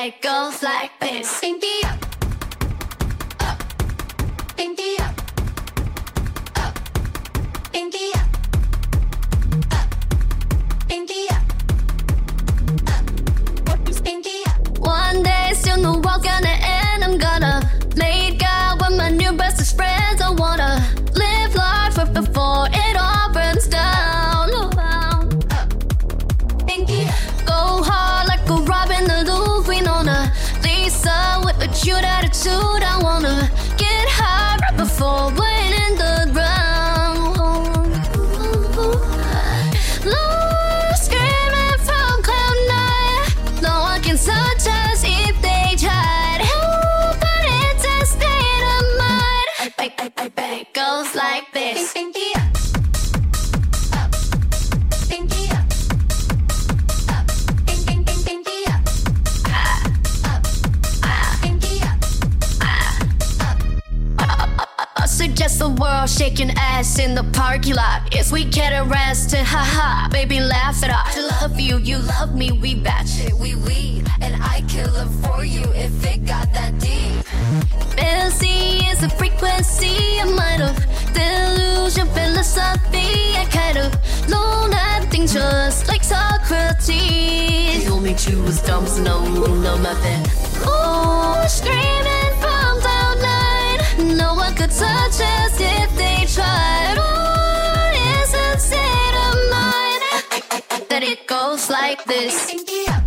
It goes like this. Pinky up, up, pinky up, up, pinky up, up, pinky up, up, pinky up. One day soon the world's gonna end. I'm gonna make out with my new bestest friends. I wanna live life right before it all burns down. Pinky up. Go hard like a Robin the Louvre. Winona Lisa with a cute attitude. I wanna get high right before we're in the ground. Love screaming from cloud nine. No one can touch us if they tried. Oh, but it's a state of mind. It goes like this. Pinky up, up, pinky up, up, pinky up, up, pinky up. I suggest the world shaking ass in the parking lot. Yes, we get arrested, haha, baby laugh it off. I love you, you love me, we batch it, we and I kill it for you if it got that deep. Fantasy is a frequency, a mind of delusion, philosophy. I kind of know nothing, just like Socrates. He told me to was dumb, so no method. Oh, screaming from cloud nine. No one could touch us if they tried. Oh, it's a state of mind that it goes like this. Pinky up.